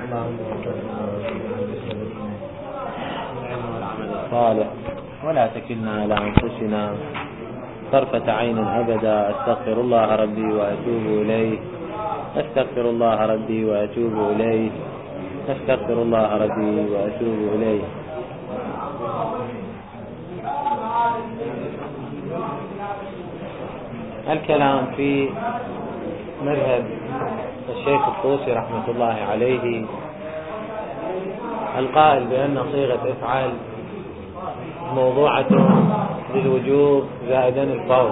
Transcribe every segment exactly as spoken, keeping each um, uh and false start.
صالح ولا تكلنا إلى أنفسنا طرفة عين أبدا. أستغفر الله ربي وأتوب إليه. أستغفر الله ربي وأتوب إليه. أستغفر الله ربي وأتوب إليه. الكلام في مذهب الشيخ الطوسي رحمة الله عليه القائل بأن صيغة افعل موضوعة للوجوب زائدا الفور.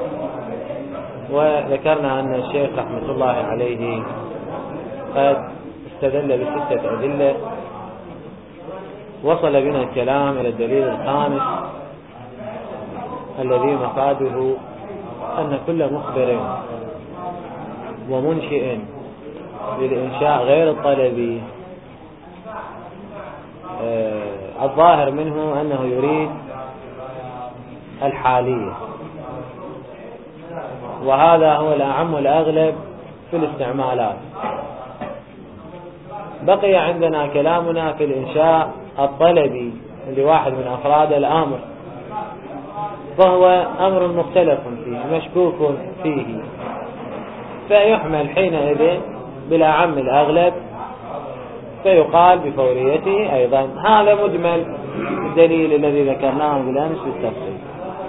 وذكرنا أن الشيخ رحمة الله عليه قد استدل بستة أدلة. وصل بنا الكلام إلى الدليل الخامس الذي مفاده أن كل مخبر ومنشئ للإنشاء غير الطلبي آه الظاهر منه أنه يريد الحالية، وهذا هو الأعم والأغلب في الاستعمالات. بقي عندنا كلامنا في الإنشاء الطلبي اللي واحد من أفراد الأمر، فهو أمر مختلف فيه مشكوك فيه، فيحمل حينئذ بالأعم الأغلب فيقال بفوريته أيضا. هذا مجمل الدليل الذي ذكرناه بالأمس بالتفصيل.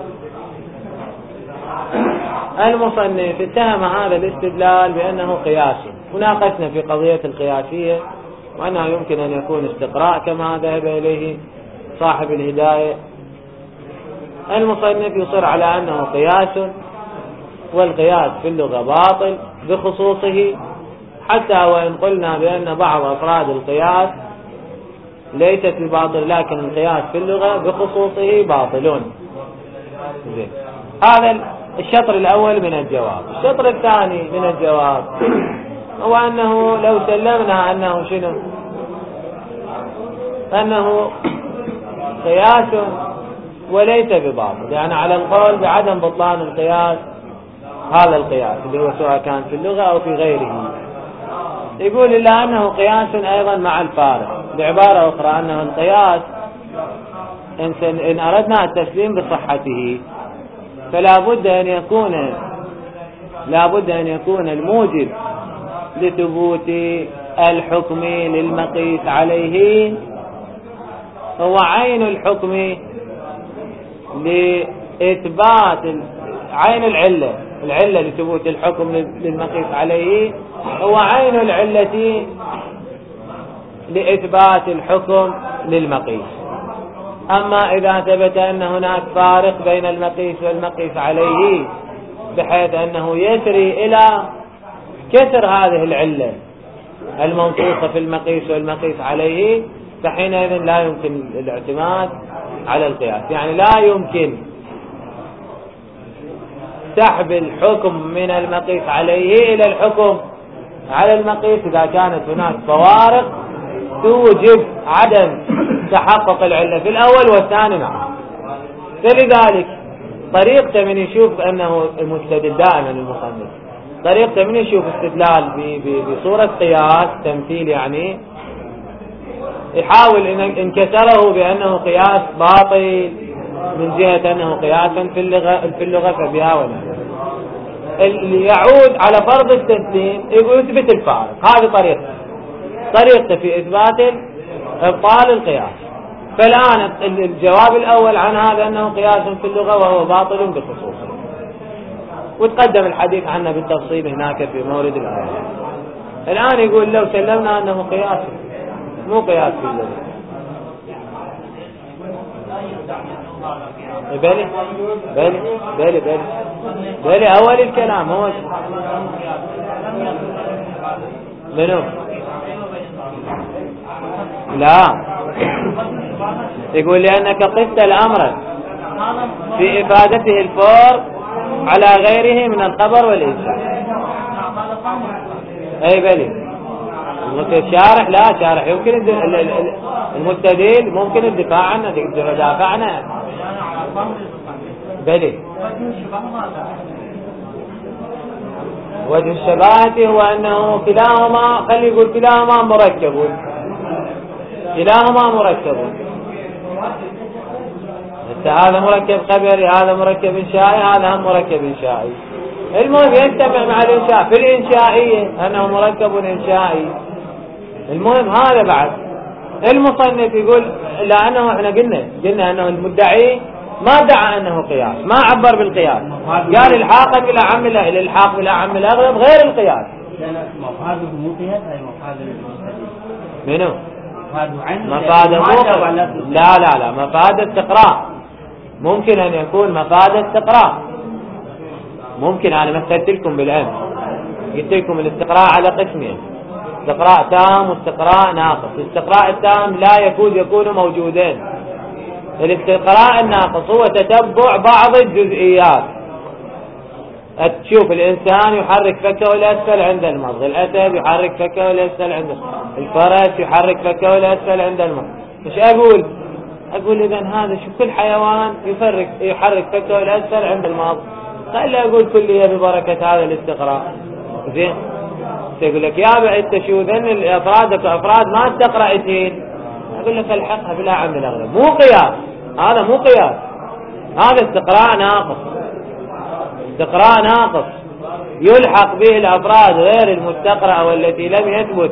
المصنف اتهم هذا الاستدلال بأنه قياسي، وناقشنا في قضية القياسية وأنه يمكن أن يكون استقراء كما ذهب إليه صاحب الهداية. المصنف يصر على أنه قياس، والقياس في اللغة باطل بخصوصه، حتى وإن قلنا بأن بعض أفراد القياس ليست بباطل، لكن القياس في اللغة بخصوصه باطلون. هذا الشطر الأول من الجواب. الشطر الثاني من الجواب هو أنه لو سلمنا أنه شنو أنه قياس وليس بباطل، يعني على القول بعدم بطلان القياس، هذا القياس اللي هو سواء كان في اللغة أو في غيره، يقول إلا أنه قياس أيضا مع الفارق. بعبارة أخرى أنه القياس إن أردنا التسليم بصحته فلا بد أن يكون لا بد أن يكون الموجب لثبوت الحكم للمقيس عليه هو عين الحكم لإثبات عين العلة العلة لثبوت الحكم للمقيس عليه هو عين العلة لإثبات الحكم للمقيس. أما إذا ثبت أن هناك فارق بين المقيس والمقيس عليه بحيث أنه يسري إلى كسر هذه العلة المنصوصة في المقيس والمقيس عليه، فحينئذ لا يمكن الاعتماد على القياس. يعني لا يمكن سحب الحكم من المقيس عليه إلى الحكم على المقيس إذا كانت هناك فوارق توجب عدم تحقق العلة في الأول والثاني معه. فلذلك طريقة من يشوف أنه المستدل دائما المصنف طريقة من يشوف استدلال بصورة قياس تمثيل، يعني يحاول إن كسره بأنه قياس باطل من جهة أنه قياسا في اللغة في اللغة فبها ولا اللي يعود على فرض التسليم يقول يثبت الفارق. هذه طريقته طريقته في إثبات إبطال القياس. فالآن الجواب الأول عن هذا أنه قياس في اللغة وهو باطل بخصوصه، وتقدم الحديث عنه بالتفصيل هناك في مورد الآية. الآن يقول لو سلمنا أنه قياس مو قياس في اللغة بلي بلي بلي بلي بلي أول الكلام هو منو لا يقول لأنك قست الأمر في إفادته الفور على غيره من الخبر والإنشاء. أي بلي الشارح لا شارح يمكن المستدل ممكن الدفاع عنه تقدر تدافع عنه بلي وجه الشباهة هو أنه كلاهما، خلي يقول كلاهما مركب، كلاهما مركب. هذا مركب خبري، هذا مركب إنشائي، هذا هم مركب إنشائي. المهم يجتمع مع الإنشاء في الإنشائية أنه مركب إنشائي. المهم هذا بعد المصنف يقول لأنه احنا قلنا قلنا أنه المدعي ما دعا أنه قياس، ما عبر بالقياس، قال الحاق بلا عم لا الالحاق بلا عم الأغلب غير القياس. مفاده مو قياس، هي مفاده منو؟ مفاده مفاده لا لا لا مفاده استقراء. ممكن أن يكون مفاده استقراء، ممكن. أنا مثلت لكم بالأمس قلت لكم الاستقراء على قسمين، استقراء تام واستقراء ناقص. الاستقراء التام لا يكون يكون موجودين. الاستقراء الناقص هو تتبع بعض الجزئيات. تشوف الإنسان يحرك فكه الأسفل عند المضغ، الأسد يحرك فكه الأسفل عند الفرس يحرك فكه الأسفل عند المضغ. مش أقول أقول إذا هذا شوف كل حيوان يفرك يحرك فكه الأسفل عند المضغ، خلي أقول كلية ببركة هذا الاستقراء. زين تقول لك يا بعد شو ذن الأفراد كأفراد ما تقرأ اثنين، أقول لك الحقها بلا عم الأغلب. مو قياس، هذا مو قياس، هذا استقراء ناقص. استقراء ناقص يلحق به الأفراد غير المستقرأة والتي لم يثبت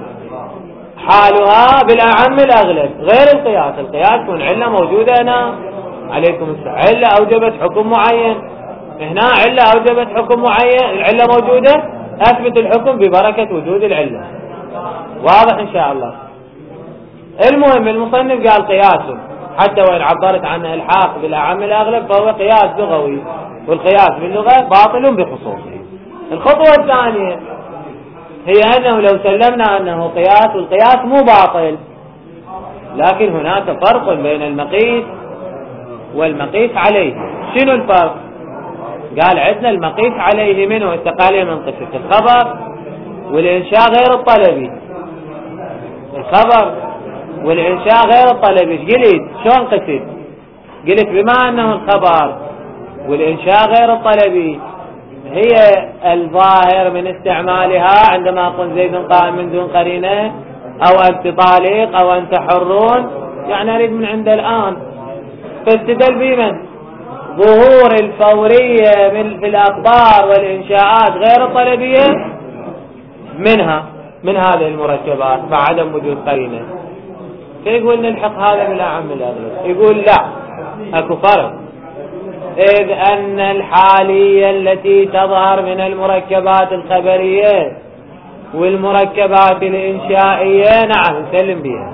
حالها بالأعم الأغلب غير القياس. القياس يكون علة موجودة هنا عليكم السلام، علة أوجبت حكم معين، هنا علة أوجبت حكم معين، العلة موجودة أثبت الحكم ببركة وجود العلة. واضح إن شاء الله. المهم المصنف قال قياسه، حتى وإن عبرت عنه الحاق بالأعم الأغلب فهو قياس لغوي، والقياس باللغة باطل بخصوصه. الخطوة الثانية هي أنه لو سلمنا أنه قياس، والقياس مو باطل، لكن هناك فرق بين المقيس والمقيس عليه. شنو الفرق؟ قال عندنا المقيس عليه منه التقالية من قصة الخبر والإنشاء غير الطلبي. الخبر والإنشاء غير الطلبي. قلت شلون قصد؟ قلت بما أنه الخبر والإنشاء غير الطلبي هي الظاهر من استعمالها عندما قل زيد قائم من دون قرينة، أو أنت طالق، أو أنت حرون، يعني أريد من عند الآن. فاستدل بمن؟ ظهور الفورية من في الأخبار والإنشاءات غير الطلبية منها من هذه المركبات مع عدم وجود قرينة. فيقول نلحق هذا بالأعم الأغلب. يقول لا، أكو فرق، إذ أن الحالية التي تظهر من المركبات الخبرية والمركبات الإنشائية نعم نسلم بها،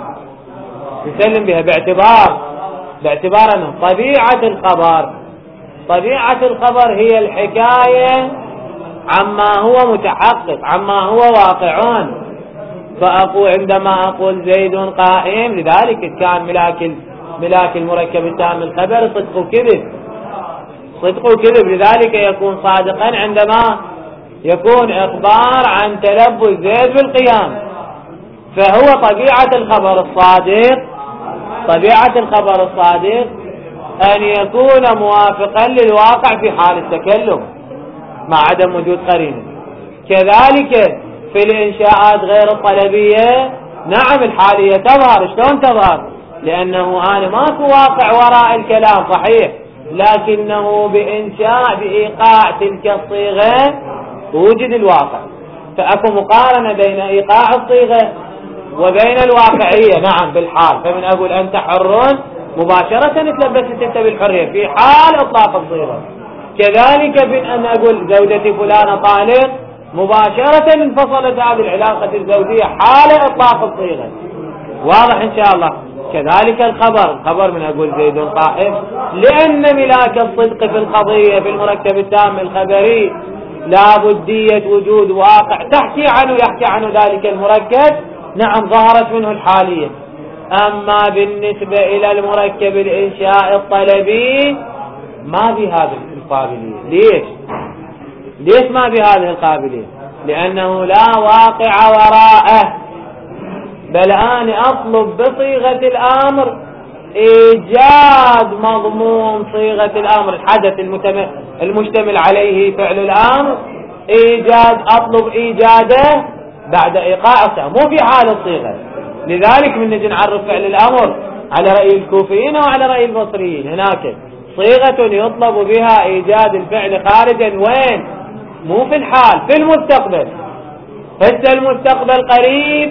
نسلم بها باعتبار باعتبار أنه طبيعة الخبر طبيعة الخبر هي الحكاية عما هو متحقق، عما هو واقعون. فأقول عندما أقول زيد قائم، لذلك كان ملاك ملاك المركب التام الخبر صدق وكذب، صدق وكذب، لذلك يكون صادقا عندما يكون إخبار عن تلبس زيد بالقيام. فهو طبيعة الخبر الصادق طبيعة الخبر الصادق أن يكون موافقا للواقع في حال التكلم مع عدم وجود قرينة. كذلك في الإنشاءات غير الطلبية نعم الحالية تظهر. شلون تظهر؟ لأنه أنا ماكو واقع وراء الكلام صحيح، لكنه بإنشاء بإيقاع تلك الصيغة توجد الواقع. فأكو مقارنة بين إيقاع الصيغة وبين الواقعية نعم بالحال. فمن أقول أنت حر مباشرة تلبست أنت بالحرية في حال إطلاق الصيغة. كذلك بين أن أقول زوجتي فلانة طالق مباشرة انفصلت هذه العلاقة الزوجية حال إطلاق الصيغة. واضح إن شاء الله. كذلك الخبر الخبر من أقول زيد قائم، لأن ملاك الصدق في القضية في المركب التام الخبري لا بدية وجود واقع تحكي عنه يحكي عنه ذلك المركب، نعم ظهرت منه الحالية. أما بالنسبة إلى المركب الإنشاء الطلبي ما بهذه القابلية. ليش؟ ليش ما بهذه القابلية؟ لأنه لا واقع وراءه، بل أنا أطلب بصيغة الأمر إيجاد مضمون صيغة الأمر، الحدث المشتمل عليه فعل الأمر، إيجاد أطلب إيجاده بعد إيقاعه، مو في حال الصيغة. لذلك من نجي نعرف فعل الأمر على رأي الكوفيين وعلى رأي البصريين، هناك صيغة يطلب بها إيجاد الفعل خارجا وين؟ مو في الحال، في المستقبل. هسه المستقبل قريب،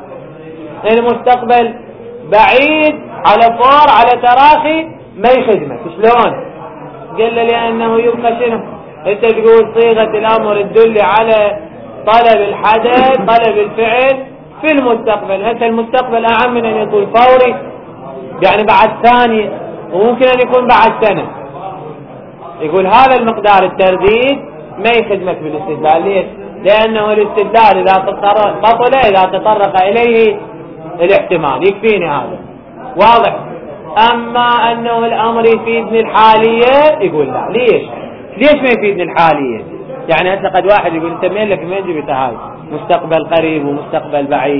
المستقبل بعيد، على فور، على تراخي، ما يخدمك. شلون؟ قال له لأنه يبقى شنو؟ انت تقول صيغة الأمر تدل على طلب الحدث، طلب الفعل في المستقبل. هسه المستقبل أعم من أن يكون فوري، يعني بعد ثانية، وممكن أن يكون بعد سنة. يقول هذا المقدار الترديد ما يخدمك بالاستدلال. ليش؟ لأنه الاستدلال إذا بطل إذا تطرق إليه الاحتمال، يكفيني هذا واضح. أما أنه الأمر يفيدني الحالية، يقول لا. ليش؟ ليش ما يفيدني الحالية؟ يعني هسه قد واحد يقول انت مين لك مين جبتها هاي؟ مستقبل قريب ومستقبل بعيد،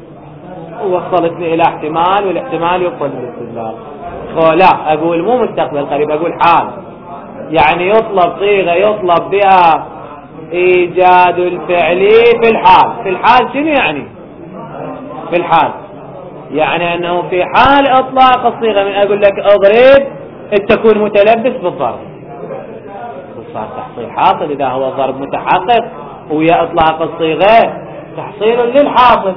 ووصلتني إلى احتمال، والاحتمال يقبل بالاستدلال. لا، أقول مو مستقبل قريب، أقول حال. يعني يطلب صيغة يطلب بها إيجاد الفعل في الحال. في الحال شنو يعني؟ في الحال يعني أنه في حال إطلاق الصيغة، من أقول لك أضرب تكون متلبس بالضرب، صار تحصيل حاصل. إذا هو ضرب متحقق ويا إطلاق الصيغة تحصيل للحاصل،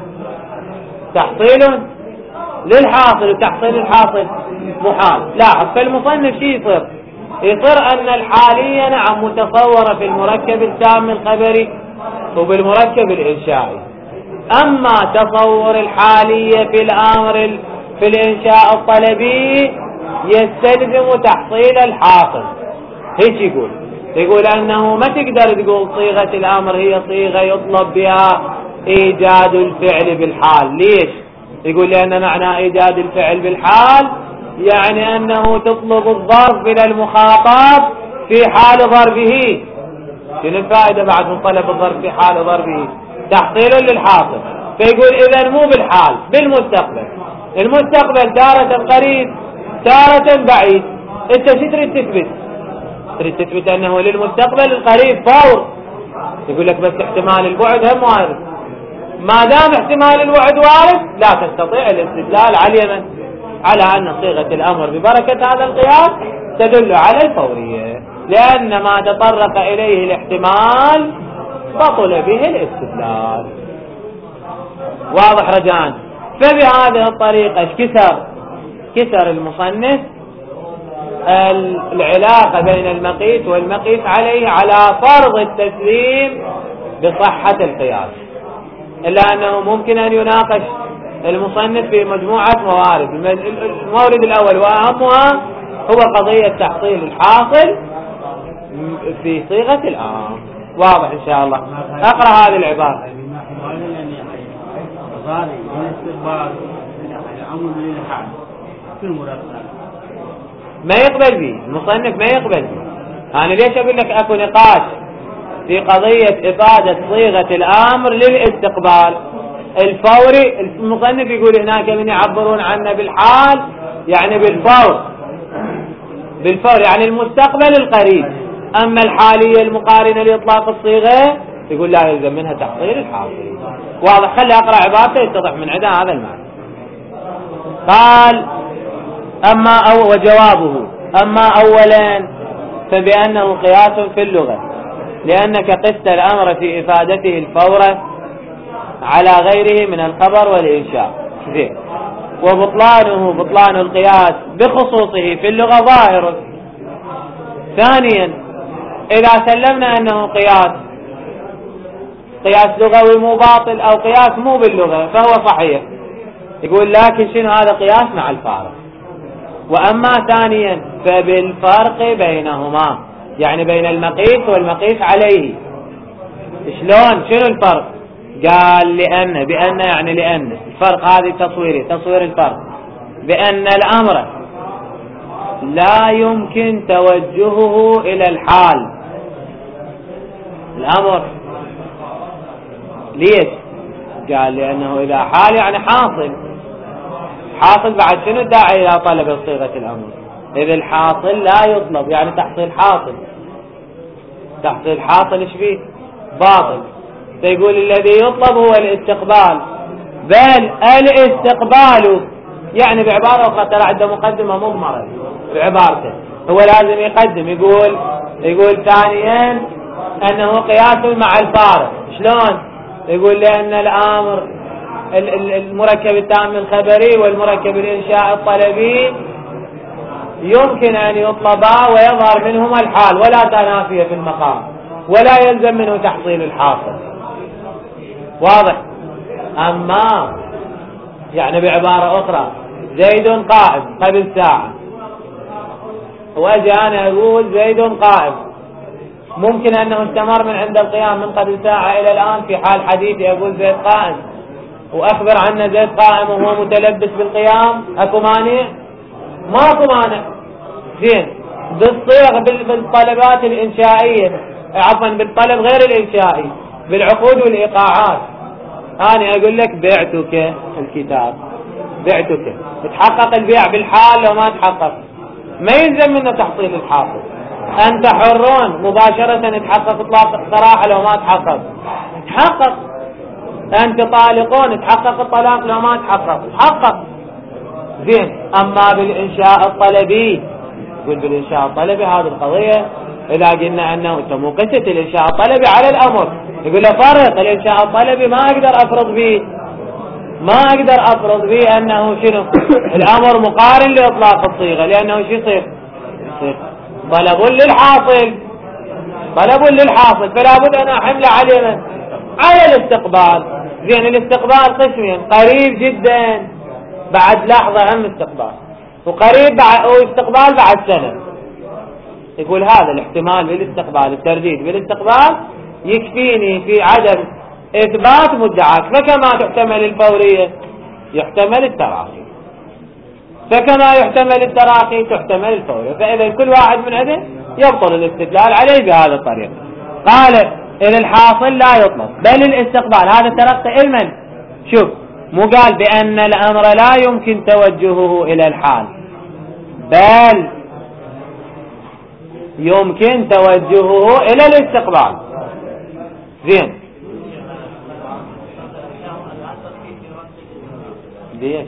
تحصيل للحاصل، وتحصيل الحاصل محال. لاحظ فالمصنف شي يصير؟ يصير أن الحالية نعم متصورة في المركب التام الخبري وبالمركب الإنشائي. أما تصور الحالية في الأمر في الإنشاء الطلبي يستلزم تحصيل الحاصل. هيك يقول يقول أنه ما تقدر تقول صيغة الأمر هي صيغة يطلب بها إيجاد الفعل بالحال. ليش؟ يقول لأن معنى إيجاد الفعل بالحال يعني أنه تطلب الظرف إلى المخاطب في حال ضربه. شنو الفائدة بعد من طلب الظرف في حال ضربه؟ تحصيل للحاصل. فيقول إذا مو بالحال، بالمستقبل. المستقبل تارة قريب تارة بعيد. انت شو تريد تثبت؟ تريد تثبت أنه للمستقبل القريب فور. يقول لك بس احتمال البعد هم وارد. ما دام احتمال البعد وارد لا تستطيع الاستدلال على اليمن على أن صيغة الأمر ببركة هذا القياس تدل على الفورية، لأن ما تطرق إليه الاحتمال بطل به الاستدلال. واضح رجاء؟ فبهذه الطريقة كسر كسر المصنف العلاقة بين المقيس والمقيس عليه على فرض التسليم بصحة القياس، إلا أنه ممكن أن يناقش المصنف في مجموعة موارد. المورد الأول وأهمها هو قضية تحصيل الحاصل في صيغة الأمر. واضح إن شاء الله. أقرأ هذه العبارة. ما يقبل به المصنف، ما يقبل به. أنا ليش أقول لك أكو نقاش في قضية إفادة صيغة الأمر للاستقبال الفوري؟ المصنف يقول هناك من يعبرون عنه بالحال يعني بالفور، بالفور يعني المستقبل القريب. أما الحالية المقارنة لإطلاق الصيغة يقول لا يلزم منها تحصيل الحاصل. واضح؟ خلي أقرأ عبارته يتضح من عندها هذا المعنى. قال أما أو وجوابه أما أولا فبأنه قياس في اللغة، لأنك قست الأمر في إفادته الفورة على غيره من الخبر والإنشاء. زين. وبطلانه بطلان القياس بخصوصه في اللغة ظاهر. ثانيا إذا سلمنا أنه قياس قياس لغوي مو باطل أو قياس مو باللغة فهو صحيح. يقول لكن شنو هذا؟ قياس مع الفارق. وأما ثانيا فبالفرق بينهما، يعني بين المقيس والمقيس عليه. شلون؟ شنو الفرق؟ قال لأن بأن يعني لأن الفرق هذه تصويري تصوير الفرق بأن الأمر لا يمكن توجهه إلى الحال. الأمر ليش؟ قال لأنه إذا حال يعني حاصل، حاصل بعد شنو الداعي إلى طلب صيغة الأمر؟ إذا الحاصل لا يطلب يعني تحصيل حاصل. تحصيل حاصل إيش فيه؟ باطل. فيقول الذي يطلب هو الاستقبال، بل الاستقبال يعني بعبارة أخرى ترى عنده مقدمة مضمرة بعبارته، هو لازم يقدم يقول يقول ثانيا أنه قياس مع الفارق. شلون؟ يقول لأن الأمر المركب التام الخبري والمركب الإنشاء الطلبي يمكن أن يطلبا ويظهر منهما الحال ولا تنافي في المقام ولا يلزم منه تحصيل الحاصل. واضح؟ أما يعني بعبارة أخرى زيد قائم قبل ساعة، وأجي أنا أقول زيد قائم، ممكن أنه استمر من عند القيام من قبل ساعة إلى الآن في حال حديثي أقول زيد قائم وأخبر عنه زيد قائم وهو متلبس بالقيام، أكو مانع؟ ماكو مانع. زين بالصيغ بالطلبات الإنشائية، عفوا بالطلب غير الإنشائي بالعقود والإيقاعات، أنا أقول لك بعتك الكتاب، بعتك، تحقق البيع بالحال لو ما تحقق ما يلزم منه تحصيل الحاصل. أنت حرون مباشرة تحقق إطلاق الصراحة لو ما تحقق تحقق. أنت طالقون تحقق الطلاق لو ما تحقق تحقق. زين أما بالإنشاء الطلبي، يقول بالإنشاء الطلبي هذه القضية إذا قلنا أنه أنت مو قصة الإنشاء الطلبي على الأمر، يقول له فرق الإنشاء الطلبي ما أقدر أفرض به ما أقدر أفرض به أنه شنو الأمر مقارن لإطلاق الصيغة، لأنه شو يصير؟ طلب للحاصل طلب للحاصل فلا بد أن أحمل عليه على الاستقبال. زين الاستقبال قسمين، قريب جدا بعد لحظة هم استقبال، وقريب بعد واستقبال بعد سنة. يقول هذا الاحتمال بالاستقبال الترديد بالاستقبال يكفيني في عدم إثبات مدعاك، فكما تحتمل الفورية يحتمل التراخي، فكما يحتمل التراخي تحتمل الفورية، فإذا كل واحد من هذين يبطل الاستدلال عليه بهذا الطريق. قال إن الحاصل لا يطلب بل الاستقبال، هذا ترقي علما. شوف مو قال بأن الأمر لا يمكن توجهه إلى الحال، بل يمكن توجهه إلى الاستقبال. زين ليش؟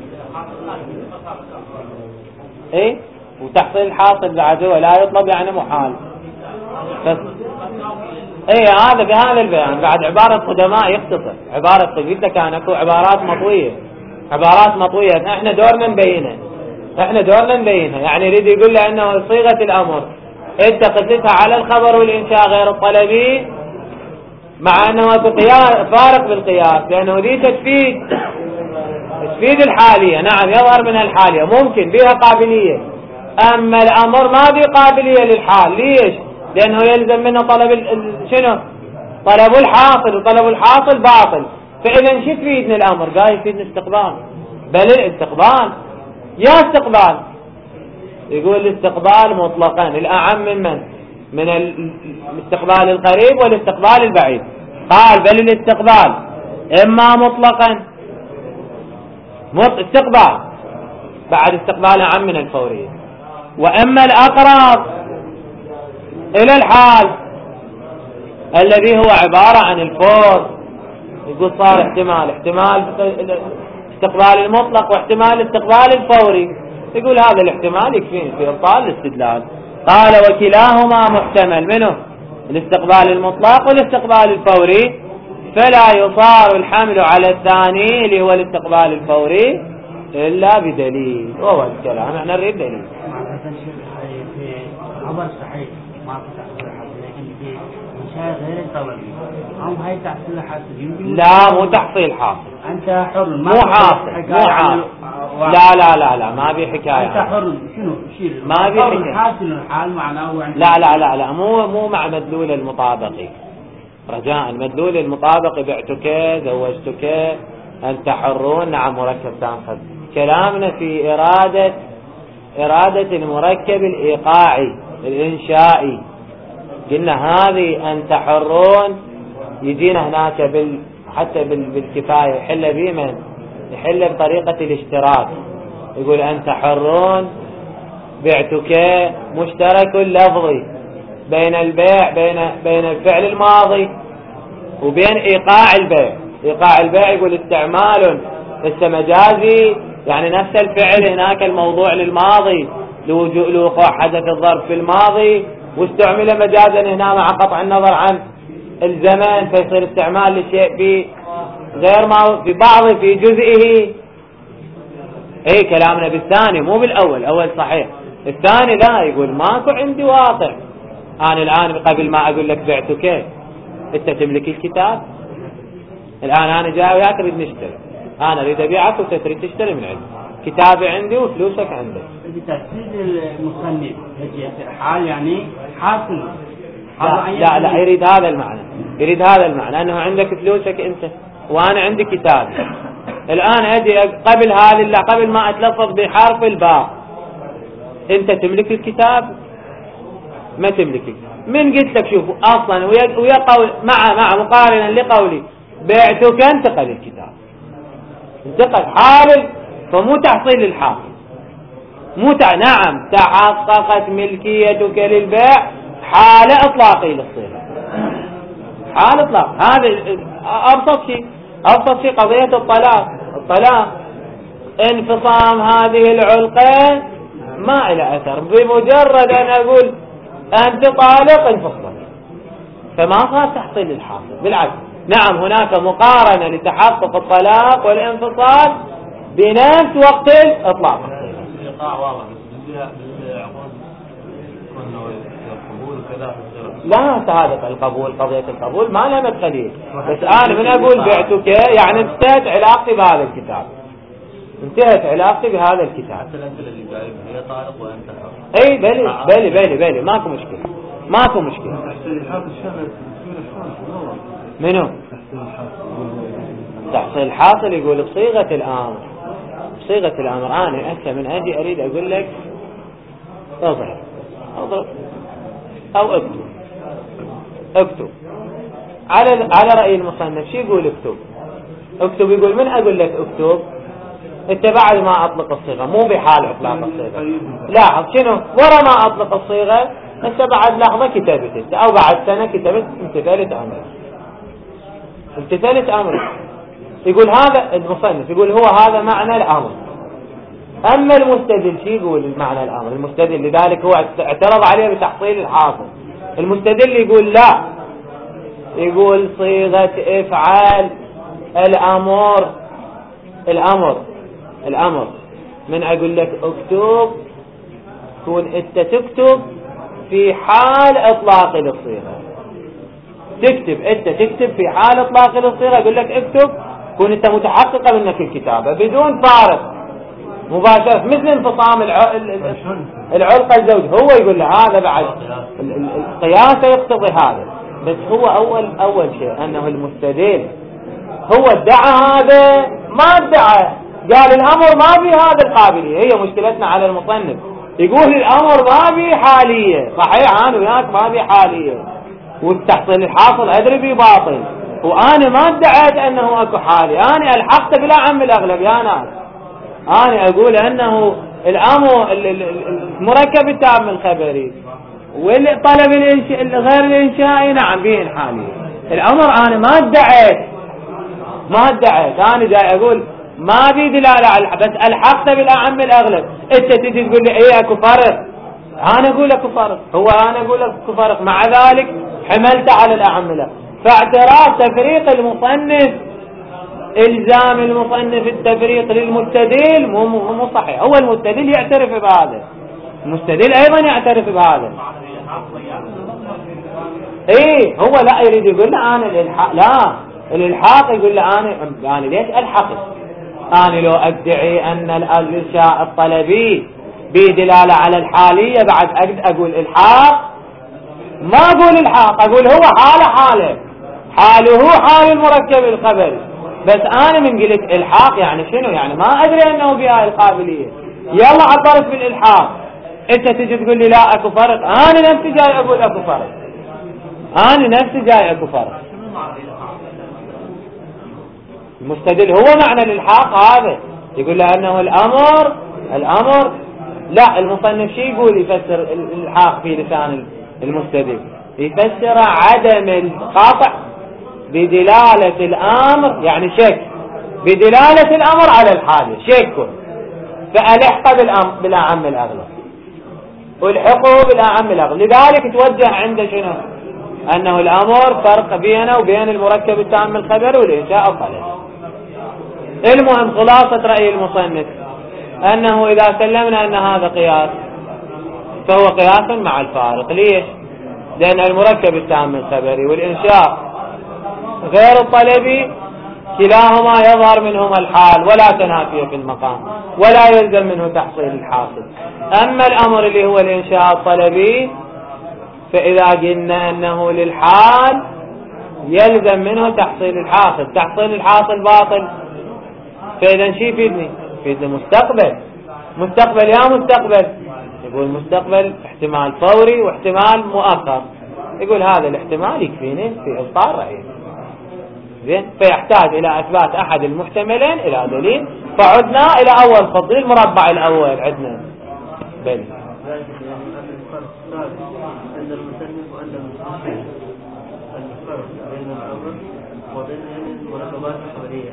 ايه وتحصيل الحاصل بعد هو لا يطلب يعني محال. بس ايه هذا بهذا البيان بعد عبارة قدماء يختصر عبارة قلت كان اكو عبارات مطوية عبارات مطوية احنا دورنا نبينها احنا دورنا نبينها يعني يريد يقول له انه صيغة الامر انت قصتها على الخبر والانشاء غير الطلبي، مع انه بقياس فارق بالقياس لانه دي تفيد تفيد الحالية. نعم يظهر من الحالية ممكن بها قابلية، اما الامر ما بي قابلية للحال. ليش؟ لانه يلزم منه طلب شنو طلب الحاصل، وطلب الحاصل باطل. فاذا شو يفيدني الامر؟ قال يفيدني استقبال، بل الاستقبال يا استقبال. يقول الاستقبال مطلقا الاعم من من من الاستقبال القريب والاستقبال البعيد. قال بل الاستقبال اما مطلقا استقبال بعد استقبال اعم من الفورية، واما الاقرب الى الحال الذي هو عبارة عن الفور. يقول صار احتمال احتمال استقبال المطلق واحتمال استقبال الفوري، يقول هذا الاحتمال يكفيني في ابطال الاستدلال. قال وكلاهما محتمل منه الاستقبال المطلق والاستقبال الفوري، فلا يصار الحمل على الثاني اللي هو الاستقبال الفوري الا بدليل. وهو الكلام احنا نريد دليل. خبر صحيح ما في تحصيل حاصل، لكن في إنشاء غير الطلبي أو هاي تحصيل حاصل. لا مو تحصيل حاصل، أنت حر مو حاصل مو حاصل. لا لا لا لا ما في حكاية. أنت حر شنو شيل ما في حكاية. حاصل الحال معناه لا لا لا لا مو مو مع مدلول المطابقي. رجاء مدلول المطابقي بعتك زوجتك أنت حرون نعم مركب تنفذ. كلامنا في إرادة إرادة المركب الإيقاعي الإنشائي. قلنا هذه أنت حرون يجينا هناك بال حتى بال بالكفاية يحل بمن يحل بطريقة الاشتراك. يقول أنت حرون بعتك مشترك لفظي بين البيع بين بين الفعل الماضي وبين إيقاع البيع. إيقاع البيع يقول استعمال لسه مجازي، يعني نفس الفعل هناك الموضوع للماضي لوقوع حدث الظرف في الماضي، واستعمل مجازا هنا مع قطع النظر عن الزمن، فيصير استعمال للشيء في غير ما في بعض في جزئه. اي كلامنا بالثاني مو بالأول. أول صحيح، الثاني لا، يقول ماكو عندي واقع. أنا الآن قبل ما أقول لك بعتك أنت تملك الكتاب. الآن أنا جاي وياك أريد نشتري، أنا أريد أبيعك وأنت تريد تشتري من عندي، كتابي عندي وفلوسك عندك. بترتيب المصنف هي حال يعني حاصل. لا لا, لا يريد هذا المعنى، يريد هذا المعنى أنه عندك فلوسك أنت وأنا عندي كتابي. الآن أجي قبل هذه لا قبل ما أتلفظ بحرف الباء، أنت تملك الكتاب ما تملكه. من قلت لك شوفوا أصلا ويا, ويا قول مع مع مقارنا لقولي بعتك انتقل الكتاب، انتقل حال، فمو تحصيل للحاصل، مو تع... نعم تحققت ملكيتك للبيع حال اطلاقي للصيغه، حال اطلاق. هذا ابسط شيء، ابسط شيء قضيه الطلاق. الطلاق انفصام هذه العلقين ما إلى اثر، بمجرد ان اقول انت طالق انفصل، فما صار تحصيل للحاصل، بالعكس. نعم هناك مقارنة لتحقق الطلاق والانفصال بنفس وقت الإطلاق. لا هذا القبول، قضية القبول ما لها مدخلية. بس أنا من أقول بعتك يعني انتهت علاقتي بهذا الكتاب، انتهت علاقتي بهذا الكتاب. اي بلي بلي بلي بلي ماكو مشكلة، ماكو مشكلة. منو تحصيل الحاصل؟ يقول بصيغة الامر، بصيغة الامر. انا هسه من اجي اريد اقول لك اضرب اضرب او اكتب، اكتب على على رأي المصنف. شو يقول اكتب؟ اكتب يقول من اقول لك اكتب انت بعد ما اطلق الصيغة، مو بحال اطلاق الصيغة. لاحظ شنو ورا ما اطلق الصيغة انت بعد لحظة كتبت انت، او بعد سنة كتبت امتثالت امرك، امتثالت امرك. يقول هذا المصنف يقول هو هذا معنى الامر. اما المستدل شو يقول معنى الامر؟ المستدل لذلك هو اعترض عليه بتحصيل الحاصل. المستدل يقول لا، يقول صيغة افعال الامر، الامر الامر من اقول لك اكتب تكون انت تكتب في حال اطلاق للصيغه، تكتب انت تكتب في حال اطلاق للصيغه. اقول لك اكتب تكون انت متحققه منك الكتابه بدون فارق مباشره، مثل انفصام العلقه الزوج. هو يقول له هذا بعد القياس يقتضي هذا. بس هو اول اول شيء انه المستدل هو ادعى هذا ما ادعى، قال الامر ما في هذا القابلية. هي مشكلتنا على المصنف، يقول الامر ما في حالية. صحيح انا وياك ما في حالية، والتحصيل الحاصل ادري في باطل، وانا ما ادعيت انه اكو حالي. انا الحقت بلا عم الاغلب يا ناس، انا اقول انه الامر المركب التام الخبري والطلب غير الانشائي نعم فيه حالية. الامر انا ما ادعيت، ما ادعيت، انا جاي اقول ما في دلالة على، بس الحقت بالأعم الأغلب. انت تجي تقول لي ايه اكو فرق، انا اقول اكو فرق، هو انا اقول اكو فرق، مع ذلك حملت على الأعم الأغلب. فاعتراف تفريق المصنف، الزام المصنف التفريق للمستدل مو مو صحيح. هو المستدل يعترف بهذا، المستدل ايضا يعترف بهذا. ايه هو لا يريد يقول له انا الالحاق، لا الالحاق يقول له انا انا ليش الحق؟ أنا لو أدعي أن الإنشاء الطلبي بدلالة على الحالية بعد أقول إلحاق، ما أقول إلحاق، أقول هو حال حاله، حاله حال المركب الخبري. بس أنا من قلت إلحاق يعني شنو؟ يعني ما أدري أنه بها القابلية، يلا عبرت بالإلحاق. أنت تجي تقول لي لا أكو فرق، أنا نفسي جاي أقول أكو فرق، أنا نفسي جاي أكو فرق. المستدل هو معنى الإلحاق هذا، يقول له أنه الأمر الأمر لا. المصنف شي يقول يفسر الإلحاق في لسان المستدل؟ يفسر عدم القطع بدلالة الأمر، يعني شك بدلالة الأمر على الحالة، شك فألحق بالأمر بالأعم الأغلب، والحقه بالأعم الأغلب. لذلك توجه عند شنو؟ أنه الأمر فرق بينه وبين المركب التام الخبر والإنشاء الطلبي. المهم خلاصة رأي المصنف أنه إذا سلمنا أن هذا قياس فهو قياس مع الفارق. ليش؟ لأن المركب التام الخبري والإنشاء غير الطلبي كلاهما يظهر منهما الحال ولا تنافي في المقام ولا يلزم منه تحصيل الحاصل. أما الأمر اللي هو الإنشاء الطلبي فإذا قلنا أنه للحال يلزم منه تحصيل الحاصل، تحصيل الحاصل باطل، فإذا شي يفيدني؟ يفيدني مستقبل. مستقبل يا مستقبل، يقول مستقبل احتمال فوري واحتمال مؤخر، يقول هذا الاحتمال يكفيني في إبطال رأيه. زين، فيحتاج إلى إثبات أحد المحتملين إلى دليل. فعدنا إلى أول خط المربع الأول عندنا بل أن المسلم وأن المسلم الفرق بين الأمر وبين المراقبات الخبرية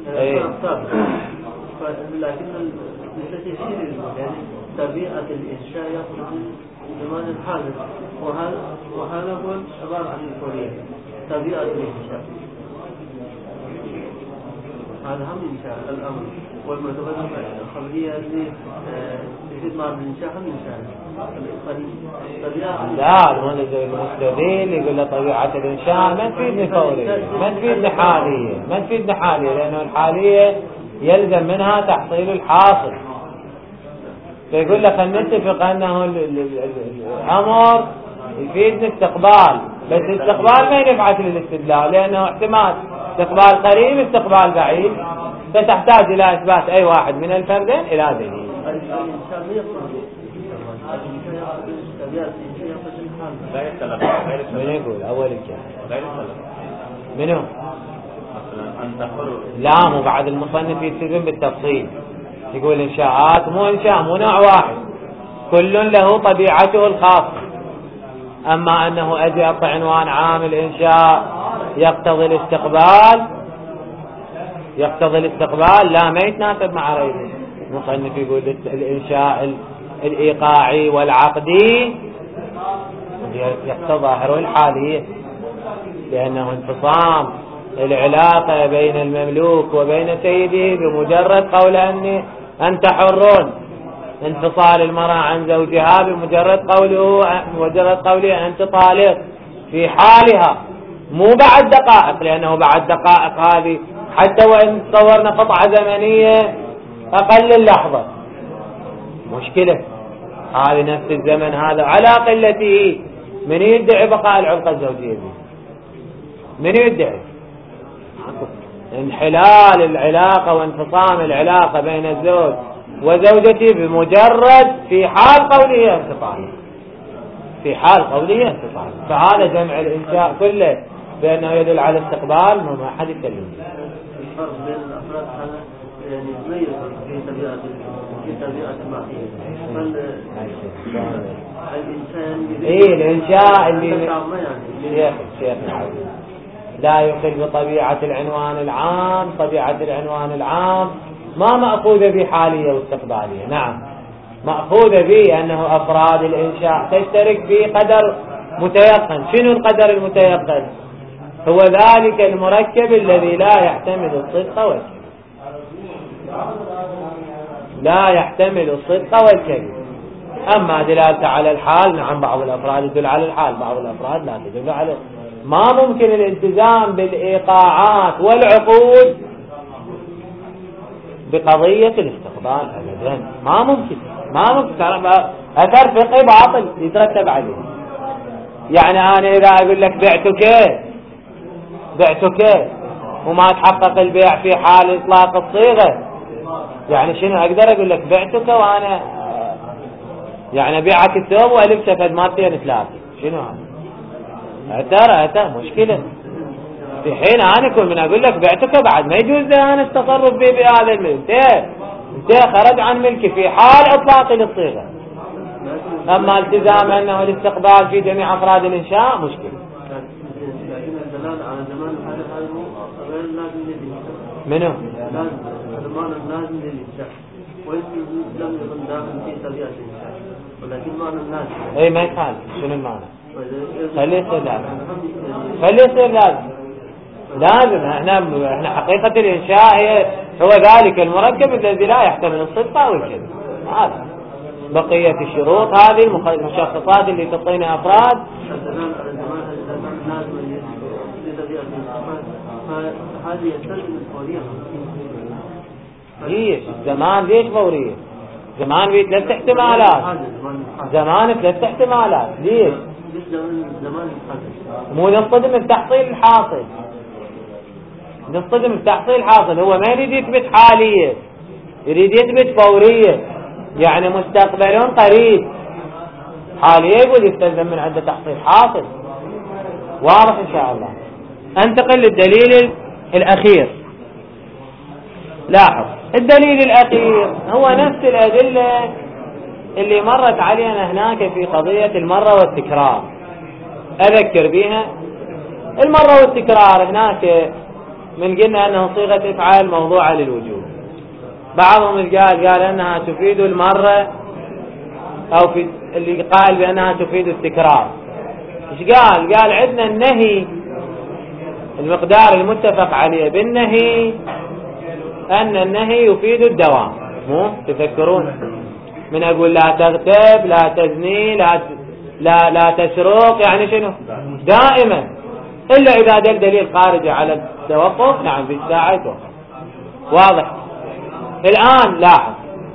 لكن التي يصير يعني طبيعة الإنشاء يخرج من زمان الحاضر، وهذا وهذا هو عبارة عن الفورية طبيعة الإنشاء. هذا هم إنشاء الأمر والمراقبات الخبرية اللي يصير مع الإنشاء هم إنشاء. لا المستدل يقول له طبيعة الإنشاء ما تفيدني فورية، ما تفيدني حالية، ما تفيدني حالية، لأنه الحالية يلزم منها تحصيل الحاصل. فيقول له خلينا نتفق أنه الأمر يفيدني استقبال، بس استقبال ما ينفعك للاستدلال لأنه احتمال استقبال قريب استقبال بعيد، فتحتاج إلى إثبات أي واحد من الفردين إلى دليل. من يقول أول الكلام منو؟ لا مو بعد المصنف يلتزم بالتفصيل، يقول إنشاءات مو إنشاء مو نوع واحد، كل له طبيعته الخاصة. أما أنه أجي أعطي عنوان عام الإنشاء يقتضي الاستقبال يقتضي الاستقبال لا ما يتناسب مع رأيه المصنف. يقول الإنشاء الإيقاعي والعقدي يقتضي ظاهره الحالية، لأنه انفصام العلاقة بين المملوك وبين سيده بمجرد قول أني أنت حرون، انفصال المرأة عن زوجها بمجرد قوله مجرد قوله أنت طالق في حالها، مو بعد دقائق، لأنه بعد دقائق هذه حتى وإن تصورنا قطعة زمنية أقل اللحظة مشكلة، هذه نفس الزمن هذا على قلته. من يدعي بقاء العلاقة الزوجية دي؟ من يدعي انحلال العلاقة وانفصام العلاقة بين الزوج وزوجته بمجرد في حال قوله انفصال، في حال قوله انفصال. فهذا جمع الإنشاء كله بأنه يدل على استقبال ما حد يتكلم. الفرق بين الأفراد هذا يعني يتميز في طبيعة في طبيعة المعقية. الإنسان إيه الإنشاء اللي شيخ شيخ لا يخل بطبيعة العنوان العام. طبيعة العنوان العام ما مأخوذة بحالية واستقبالية، نعم مأخوذة به أنه أفراد الإنشاء تشترك في قدر متيقن. شنو القدر المتيقن؟ هو ذلك المركب الذي لا يحتمل الصدق والكذب، لا يحتمل الصدق والكذب. أما دلالته على الحال، نعم بعض الأفراد تدل على الحال، بعض الأفراد لا تدل على. ما ممكن الالتزام بالإيقاعات والعقود بقضية الاستقبال أبدا، ما ممكن ما ممكن أثر فقهي باطل يترتب عليه. يعني أنا إذا أقول لك بعتك بعتك وما تحقق البيع في حال إطلاق الصيغة، يعني شنو أقدر أقول لك بعتك وأنا يعني بيعك الثوب وألبسه فد مالتين ثلاثة؟ شنو هذا؟ اعترى اعترى مشكلة. في حين أنا كل من أقول لك بعتك بعد ما يجوز لي أنا التصرف به بهذا الملك، انت خرج عن ملكي في حال إطلاق للصيغة. أما التزام أنه الاستقبال في جميع أفراد الإنشاء مشكلة. لكن الدلالة على زمان الحالة منو؟ لازم هذا معنى لازم للإنشاء، وإن لم يكن داخل في طبيعة الإنشاء، ولكن معنى لازم. اي ما يفعل. شنو المعنى؟ خليه يصير لازم، خليه يصير لازم. لازم احنا احنا حقيقة الإنشاء هي هو ذلك المركب الذي لا يحتمل الصدق أو الكذب. هذا بقية الشروط هذه المشخصات اللي تعطينا أفراد. هذه يستلزم الفورية. ليش زمان ليش فورية؟ زمان في ثلاث احتمالات، زمان ثلاث احتمالات. ليش؟ مو نصطدم التحصيل الحاصل، نصطدم التحصيل الحاصل. هو ما يريد يثبت حالية، يريد يثبت فورية، يعني مستقبل قريب. حالية يقول يستلزم من عنده تحصيل حاصل. واضح إن شاء الله. انتقل للدليل الأخير. لاحظ الدليل الأخير هو نفس الأدلة اللي مرت علينا هناك في قضية المرة والتكرار. أذكر بها المرة والتكرار. هناك من قلنا أنه صيغة افعال موضوعة للوجوب. بعضهم قال قال أنها تفيد المرة، أو في اللي قال بأنها تفيد التكرار. إيش قال؟ قال عندنا النهي المقدار المتفق عليه بالنهي أن النهي يفيد الدوام. مو تذكرون من أقول لا تغتاب، لا تزني، لا لا لا تسرق، يعني شنو؟ دائما، إلا إذا دل دليل خارج على التوقف. نعم في الساعة يتوقف. واضح. الآن لاحظ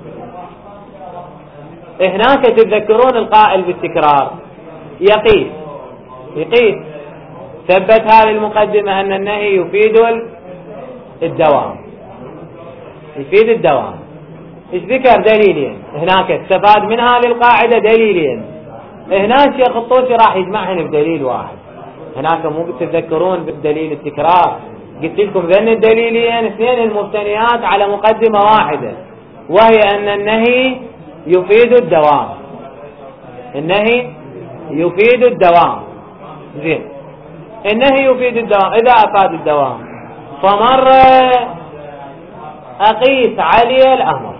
هناك تتذكرون القائل بالتكرار يقيس يقيس ثبت هذه المقدمة أن النهي يفيد الدوام، يفيد الدوام. ايش ذكر؟ دليلين. هناك استفاد من هذه القاعدة دليلين. هناك الشيخ الطوسي راح يجمعهن بدليل واحد. هناك مو تتذكرون بالدليل التكرار قلت لكم ذن الدليلين اثنين المبتنيات على مقدمة واحدة، وهي أن النهي يفيد الدوام. النهي يفيد الدوام. زين، النهي يفيد الدوام. إذا أفاد الدوام فمر أقيس عليه الأمر.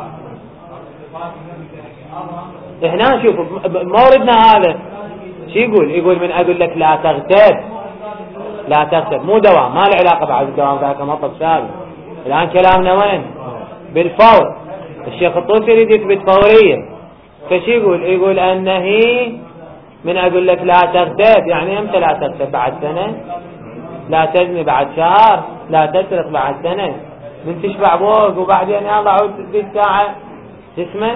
هنا شوفوا موردنا هذا شو يقول؟ يقول من أقول لك لا تغتاب، لا تغتاب مو دوام، ما له علاقة بعد الدوام، ذاك مطلب سابق. الآن كلامنا وين؟ بالفور. الشيخ الطوسي يريد يثبت فورية، فشي يقول؟ يقول النهي من أقول لك لا تغتاب، يعني امتى لا تغتاب؟ بعد سنة؟ لا تزني بعد شهر؟ لا تسرق بعد سنة؟ من تشبع بوق وبعدين يلا عود في الساعة تسمع؟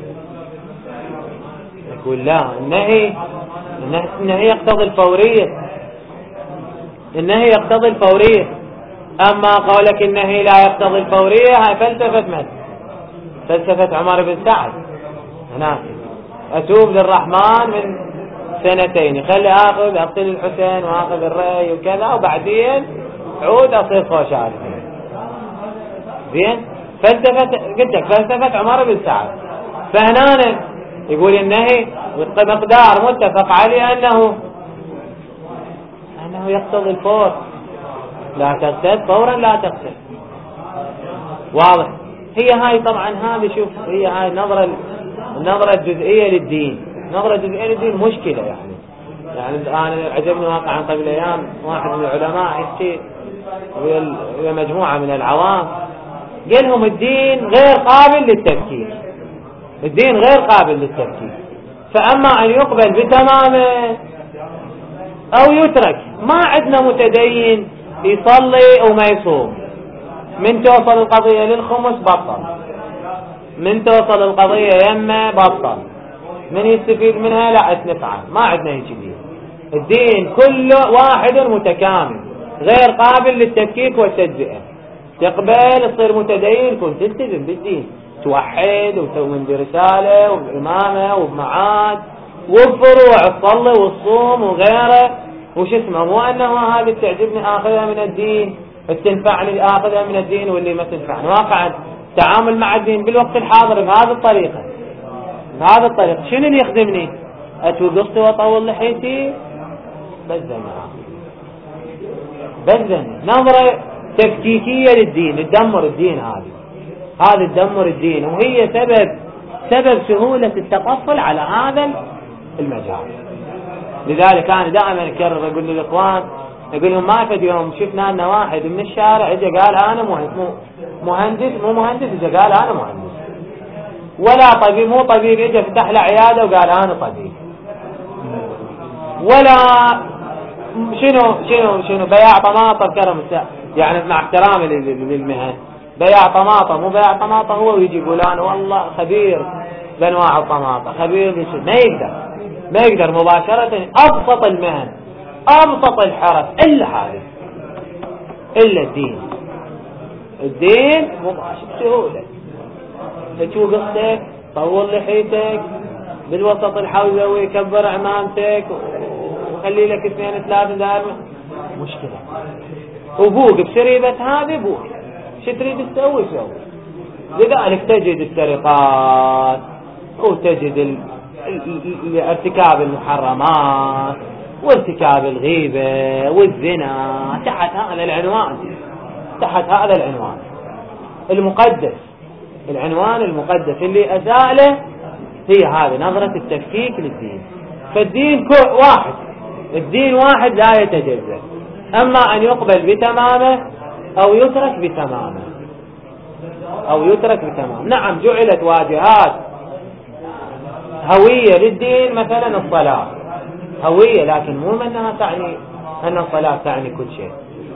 يقول لا، النهي النهي يقتضي الفورية، النهي يقتضي الفورية. أما قولك النهي لا يقتضي الفورية هاي فلسفة من؟ فلسفة عمر بن سعد. هناك أتوب للرحمن من سنتين، خلي آخذ أقتل الحسين وآخذ الرأي وكذا، وبعدين عود أصير خوشاري. زين، فلسفة قلت لك فلسفة عمر بن سعد. فهنا يقول النهي مقدار متفق عليه أنه أنه يقتضي الفور. لا تغتد فورا، لا تغتد. واضح. هي هاي طبعا هذه شوف هي هاي نظرة النظرة الجزئية للدين، نظرة جزئية للدين مشكلة يعني. يعني أنا عجبني واقعا قبل أيام واحد من العلماء يحكي ويا مجموعة من العوام، قال لهم الدين غير قابل للتفكير، الدين غير قابل للتفكير، فأما أن يقبل بتمامه أو يترك. ما عندنا متدين يصلي وما يصوم، من توصل القضية للخمس بطل، من توصل القضية يمه بطل، من يستفيد منها لا نفعل. ما عندنا هيك دين. الدين كله واحد متكامل غير قابل للتفكيك والتجزئة. تقبل تصير متدين كنت تلتزم بالدين، توحد وتؤمن برسالة وبإمامة وبمعاد وبفروع تصلي والصوم وغيره وش اسمه. مو أنه هذه تعجبني آخذها من الدين، تنفعني آخذها من الدين واللي ما تنفعني. واقعا تعامل مع الدين بالوقت الحاضر بهذه الطريقة، بهذه الطريقة شنو اللي يخدمني؟ أتوقفت وأطول لحيتي بزني بزني نظرة تفكيكية للدين، تدمر الدين. هذه هذا تدمر الدين، وهي سبب سبب سهولة التقفل على هذا المجال. لذلك أنا دائما أكرر أقول للإخوان، أقول لهم ما في يوم شفنا أن واحد من الشارع إجا قال أنا مهندس، مو مهندس، إجا قال أنا مهندس، ولا طبيب مو طبيب إجا فتح له عيادة وقال أنا طبيب، ولا شنو شنو شنو بياع طماطم كرم يعني مع احترامي للمهن، بياع طماطم مو بياع طماطم هو ويجي يقول أنا والله خبير بأنواع الطماطم، خبير بشيء، ما يقدر ما يقدر مباشرة. أبسط المهن أبسط الحرف إلا هذا، إلا الدين. الدين مباشر سهولة، تشوف قصتك، طول لحيتك بالوسط الحوزة ويكبر عمامتك وخلي لك اثنين ثلاثة دائما مشكلة. وبوق بسريبة هذه بوق، شو تريد تسوي سوي. لذلك تجد السرقات وتجد ارتكاب المحرمات وارتكاب الغيبة والزنا تحت هذا العنوان، تحت هذا العنوان المقدس، العنوان المقدس اللي أساء له هي هذه نظرة التفكيك للدين. فالدين واحد، الدين واحد لا يتجزأ، أما أن يقبل بتمامه أو يترك بتمامه أو يترك بتمامه. نعم جعلت واجهات هوية للدين، مثلا الصلاة هوية، لكن مو أنها تعني أن الصلاة تعني كل شيء،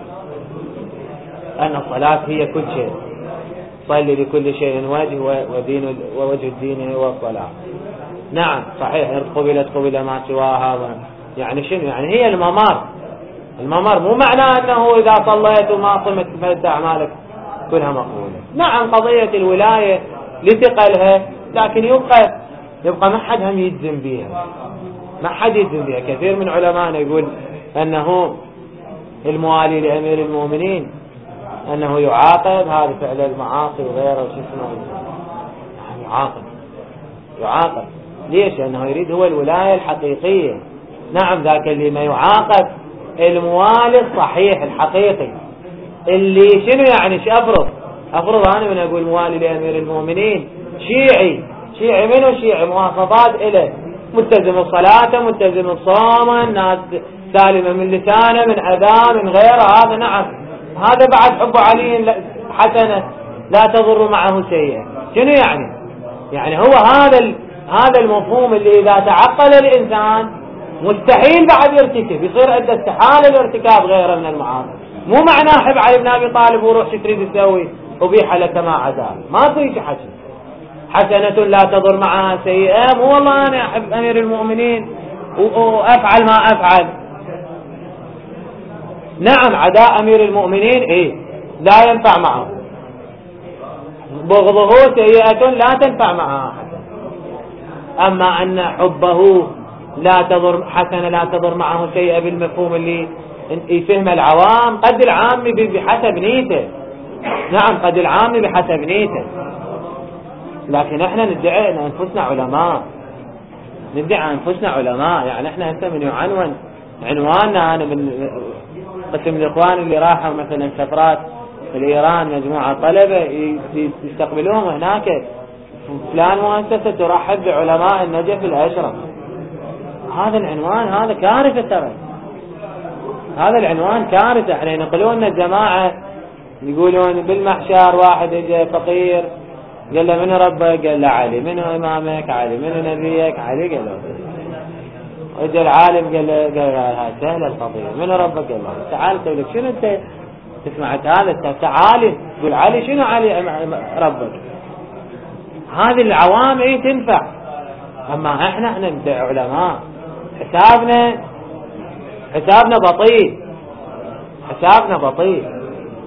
أن الصلاة هي كل شيء. صلي لكل شيء وجه ودين ووجه الدين هو الصلاة. نعم صحيح، إن قبلت قبل ما سواها، يعني شنو؟ يعني هي الممر، الممر مو معناه أنه إذا صليت وما صمت فإن أعمالك كلها مقبولة. نعم قضية الولاية لثقلها، لكن يبقى يبقى ما حد هم يجزم بها، ما حد يجزم بها. كثير من علماءنا يقول أنه الموالي لأمير المؤمنين أنه يعاقب هذا فعل المعاصي وغيره وش اسمه، يعاقب يعاقب ليش؟ لأنه يريد هو الولاية الحقيقية. نعم ذاك اللي ما يعاقب الموالي الصحيح الحقيقي، اللي شنو يعني شو أفرض أفرض أنا من أقول موالي لأمير المؤمنين شيعي، شيعي منه شيعي مواصفات إله، ملتزم الصلاة ملتزم الصوم، الناس سالمة من لسانه من أذى من غيره، هذا نعم هذا بعد حب علي حسنة لا تضر معه سيئة. شنو يعني؟ يعني هو هذا هذا المفهوم اللي إذا تعقل الإنسان مستحيل بعد يرتكب، يصير عنده استحالة الارتكاب غيره من المعاصي. مو معناه حب علي بن أبي طالب وروح شو تريد تسوي وبيح لك ما عداه، ما في حكي. حسنة لا تضر معها سيئة، مو والله أنا أحب أمير المؤمنين وأفعل ما أفعل. نعم عداء أمير المؤمنين إيه لا ينفع معه، بغضه سيئة لا تنفع معها حسنة. أما أن حبه لا تضر حسنة لا تضر معه سيئة بالمفهوم اللي يفهم العوام، قد العام بحسب نيته. نعم قد العام بحسب نيته، لكن احنا ندعي ان انفسنا علماء، ندعي انفسنا علماء. يعني احنا هسه من يعنون عنواننا، انا من قسم الاخوان اللي راحوا مثلا سفرات الايران مجموعة طلبة يستقبلوهم هناك، فلان مؤسسة ترحب بعلماء النجف الاشرف. هذا العنوان هذا كارثة ترى، هذا العنوان كارثة. احنا ينقلون الجماعة يقولون بالمحشر واحد اجى فقير قال له من ربك؟ قال له علي. من امامك؟ علي. من نبيك؟ علي. قال له اجى العالم قال له قال هذا سهل الفضيل. من ربك؟ قال له تعال تقول لك شنو انت تسمع هذا تعالي تقول علي. شنو علي ربك؟ هذه العوام ايه تنفع. اما احنا احنا ندعي علماء، حسابنا حسابنا بطيء، حسابنا بطيء.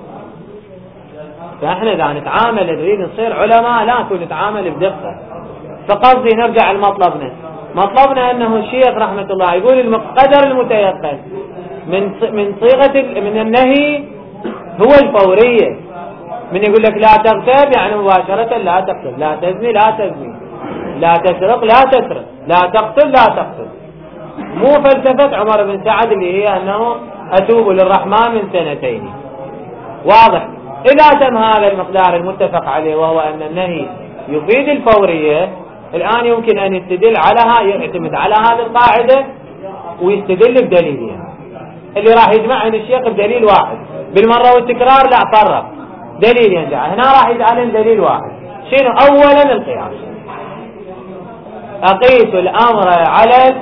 فاحنا اذا نتعامل نريد نصير علماء لا نتعامل بدقة. فقصدي نرجع لمطلبنا، مطلبنا انه الشيخ رحمة الله يقول القدر المتيقن من من صيغة من النهي هو الفورية. من يقول لك لا تغتاب يعني مباشرة لا تقتل، لا تزني لا تزني، لا تسرق لا تسرق، لا تقتل لا تقتل. مو فلسفة عمر بن سعد اللي هي انه اتوب للرحمن من سنتين. واضح. إذا تم هذا المقدار المتفق عليه وهو أن النهي يفيد الفورية، الآن يمكن أن يستدل على يعتمد على هذه القاعدة ويستدل بدليلين اللي راح يجمعهم الشيخ بدليل واحد. بالمرة والتكرار لا، فرق دليل ينجع هنا، راح يجعلهم دليل واحد. شنو؟ أولا القياس. أقيس الأمر على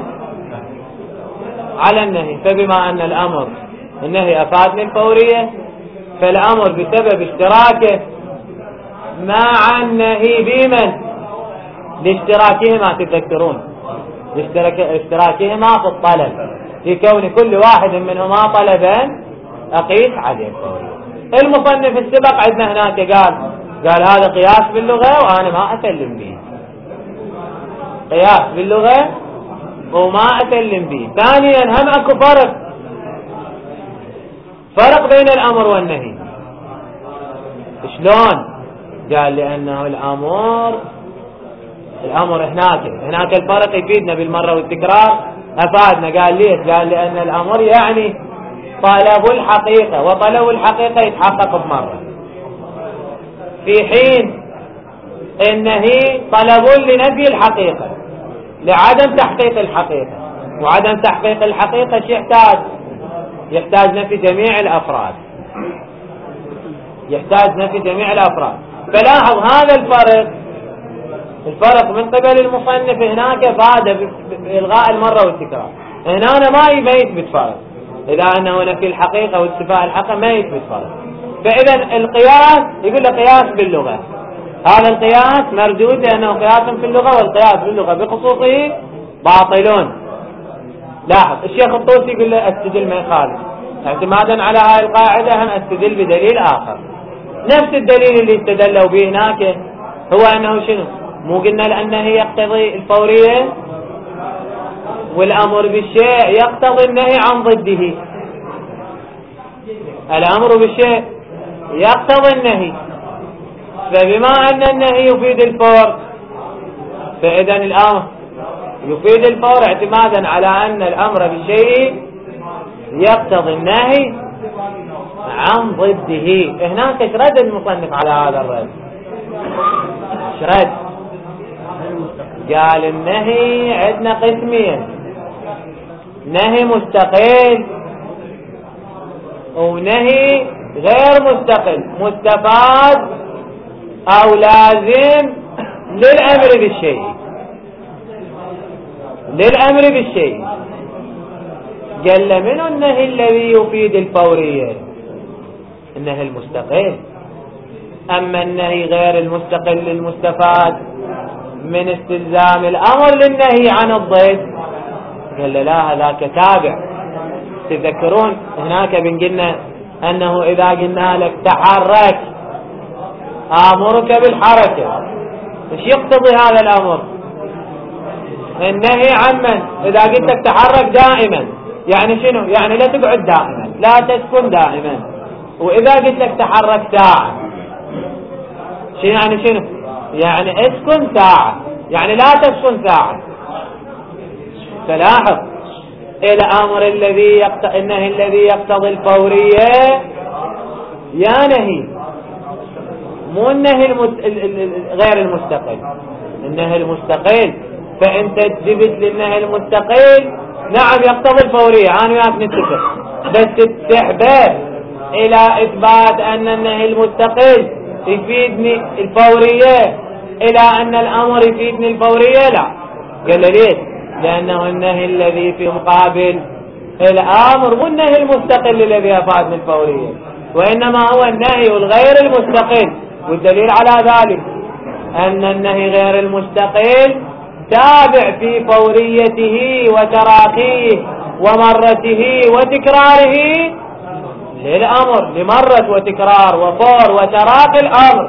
على النهي، فبما أن الأمر النهي أفادني الفورية، فالأمر بسبب اشتراكه مع النهي بمن؟ لاشتراكهما، تذكرون اشتراكهما في الطلب، في كون كل واحد منهما طلبا أقيس عليه الفورية. المصنف السبق عندنا هناك قال قال هذا قياس باللغة وأنا ما أسلم به، قياس باللغة وما أسلم به. ثانيا هم أكو فرق فرق بين الأمر والنهي. شلون؟ قال لأنه الأمر الأمر هناك هناك الفرق يفيدنا بالمرة والتكرار، أفادنا. قال ليش؟ قال لأن الأمر يعني طلب الحقيقة، وطلب الحقيقة يتحقق بمرة، في حين النهي طلب لنفي الحقيقة لعدم تحقيق الحقيقة، وعدم تحقيق الحقيقة شو يحتاج؟ يحتاج نفي جميع الأفراد، يحتاج نفي جميع الأفراد. فلاحظ هذا الفرق الفرق من قبل المصنف هناك فاد بإلغاء المرة والتكرار، هنا ما يثبت فرق. إذا أنه نفي الحقيقة واستفاء الحقيقة ما يثبت فرق. فإذا القياس يقول له قياس باللغة، هذا القياس مردود لأنه قياس في اللغة، والقياس باللغة بخصوصه باطلون. لاحظ الشيخ الطوسي يقول له استدل ما يخالف، اعتمادا على هاي القاعدة هم استدل بدليل آخر، نفس الدليل اللي استدلوا به هناك، هو أنه شنو؟ مو قلنا لأنه يقتضي الفورية، والأمر بالشيء يقتضي النهي عن ضده. الأمر بالشيء يقتضي النهي، فبما أن النهي يفيد الفور، فإذا الأمر يفيد الفور اعتمادا على أن الأمر بالشيء يقتضي النهي عن ضده. هناك شرد المصنف على هذا الرد، شرد قال النهي عندنا قسمين، نهي مستقل ونهي غير مستقل، مستفاد أو لازم للأمر بالشيء للأمر بالشيء قال منه النهي الذي يفيد الفورية؟ النهي المستقل. أما النهي غير المستقل المستفاد من استلزام الأمر للنهي عن الضد، قال لا هذاك تابع. تذكرون هناك بنقلنا أنه إذا قلنا لك تحرك آمرك بالحركة، ايش يقتضي هذا الأمر؟ النهي عمن؟ إذا قلت لك تحرك دائما يعني شنو؟ يعني لا تقعد دائما، لا تسكن دائما. وإذا قلت لك تحرك ساعة، شنو يعني شنو؟ يعني اسكن ساعة، يعني لا تسكن ساعة. فلاحظ الأمر الذي يقتضي النهي الذي يقتضي الفورية يا نهي، مو النهي المت... غير المستقل، النهي المستقل. فانت تجبت للنهي المستقل نعم يقتضي الفورية، انا وياك نتفق، بس تحبه الى اثبات ان النهي المستقل يفيدني الفورية الى ان الامر يفيدني الفورية، لا. قال ليش؟ لانه النهي الذي في مقابل الامر مو النهي المستقل الذي افادني الفورية، وانما هو النهي الغير المستقل. والدليل على ذلك ان النهي غير المستقل تابع في فوريته وتراخيه ومرته وتكراره للأمر، لمرة وتكرار وفور وتراخي الأمر.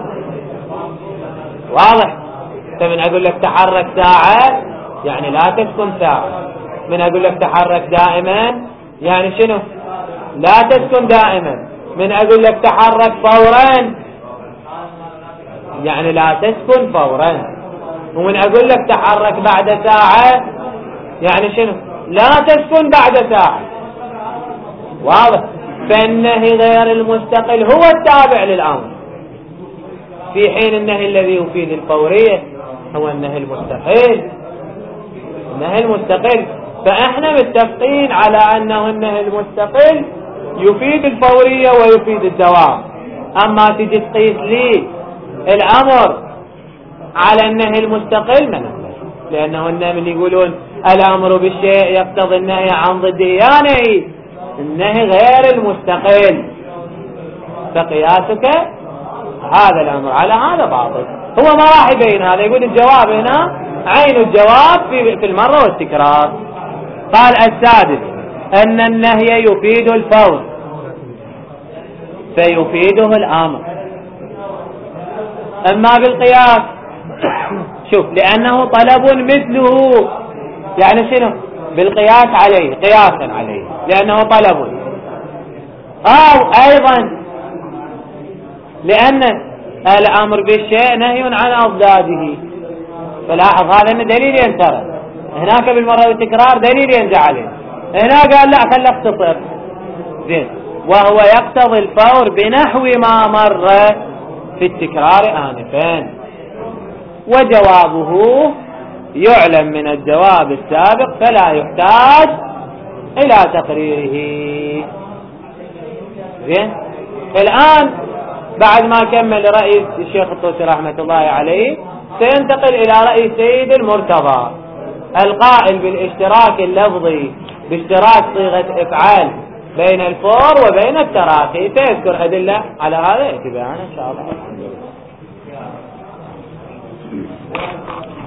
واضح؟ من أقول لك تحرك ساعة يعني لا تسكن ساعة، من أقول لك تحرك دائما يعني شنو؟ لا تسكن دائما، من أقول لك تحرك فورا يعني لا تسكن فورا، ومن أقول لك تحرك بعد ساعة يعني شنو؟ لا تسكن بعد ساعة. واضح؟ فالنهي غير المستقل هو التابع للأمر، في حين النهي الذي يفيد الفورية هو النهي المستقل. النهي المستقل فإحنا متفقين على أنه النهي المستقل يفيد الفورية ويفيد الدوام. أما تجي تقيس لي الأمر على النهي المستقل ما نقبل، لأنه النهي اللي يقولون الأمر بالشيء يقتضي النهي عن ضده، يعني النهي غير المستقل، فقياسك هذا الأمر على هذا باطل. هو ما راح يبين هذا، يقول الجواب هنا عين الجواب في في المرة والتكرار. قال السادس أن النهي يفيد الفور فيفيده الأمر. أما بالقياس شوف لأنه طلب مثله، يعني شنو بالقياس عليه قياسا عليه لأنه طلب، أو أيضا لأن الأمر بالشيء نهي عن أضداده. فلاحظ هذا أنه دليل ينترى هناك بالمرة والتكرار، دليل ينزع عليه هنا قال لا خلي اختصر زين، وهو يقتضي الفور بنحو ما مر في التكرار آنفا، وجوابه يعلم من الجواب السابق فلا يحتاج إلى تقريره. زين الآن بعد ما كمل رأي الشيخ الطوسي رحمة الله عليه سينتقل إلى رأي سيد المرتضى القائل بالاشتراك اللفظي باشتراك صيغة افعال بين الفور وبين التراخي، سيذكر أدلة على هذا اتباعا إن شاء الله.